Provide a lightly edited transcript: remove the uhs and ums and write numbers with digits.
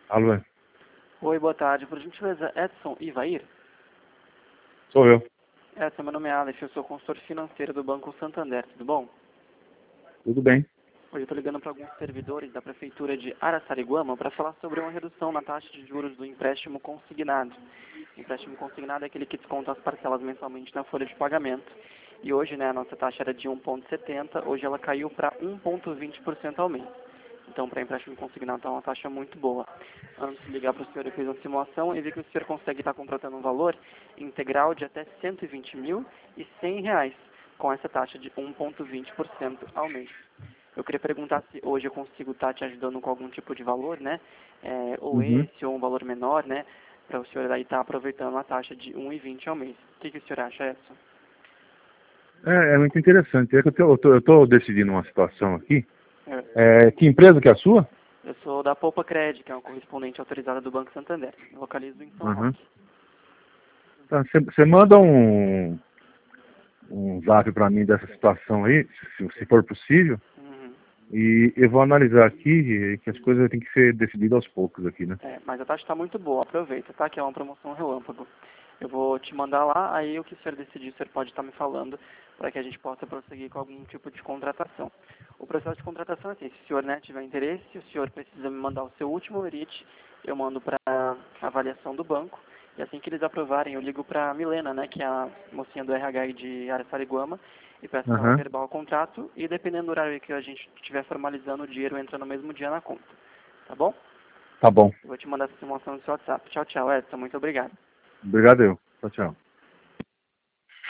Alô, Oi, boa tarde. Por gentileza, Edson Ivair? sou eu. Edson, meu nome é Alex, eu sou consultor financeiro do Banco Santander, tudo bom? Tudo bem? Hoje eu estou ligando para alguns servidores da Prefeitura de Araçariguama para falar sobre uma redução na taxa de juros do empréstimo consignado. O empréstimo consignado é aquele que desconta as parcelas mensalmente na folha de pagamento. E hoje, né, a nossa taxa era de 1,70, hoje ela caiu para 1,20% ao mês. Então, para empréstimo consignado, é uma taxa muito boa. Antes de ligar para o senhor, eu fiz uma simulação e vi que o senhor consegue estar contratando um valor integral de até R$ 120.100, com essa taxa de 1,20% ao mês. Eu queria perguntar se hoje eu consigo estar te ajudando com algum tipo de valor, né? Ou Uhum. esse, ou um valor menor, né? Para o senhor aí estar aproveitando a taxa de 1,20 ao mês. O que o senhor acha, Edson? É muito interessante. É que eu tô decidindo uma situação aqui. É, Que empresa que é a sua? Eu sou da Poupa Cred, que é uma correspondente autorizada do Banco Santander. Eu localizo em São Uhum. Roque. Tá, você manda um zap para mim dessa situação aí, se for possível, Uhum. e eu vou analisar aqui que as coisas têm que ser decididas aos poucos aqui, né? Mas a taxa está muito boa, aproveita, tá? Que é uma promoção relâmpago. Eu vou te mandar lá, aí o que o senhor decidir, o senhor pode estar me falando para que a gente possa prosseguir com algum tipo de contratação. O processo de contratação é assim, se o senhor, né, tiver interesse, o senhor precisa me mandar o seu último lerite, eu mando para avaliação do banco, e assim que eles aprovarem, eu ligo para a Milena, né, que é a mocinha do RH de Araçariguama, e peço para ela Aham. verbar o contrato, e dependendo do horário que a gente estiver formalizando, o dinheiro entra no mesmo dia na conta. Tá bom? Tá bom. Eu vou te mandar essa simulação no seu WhatsApp. Tchau, tchau, Edson. Muito obrigado. Obrigado eu. Tchau, tchau.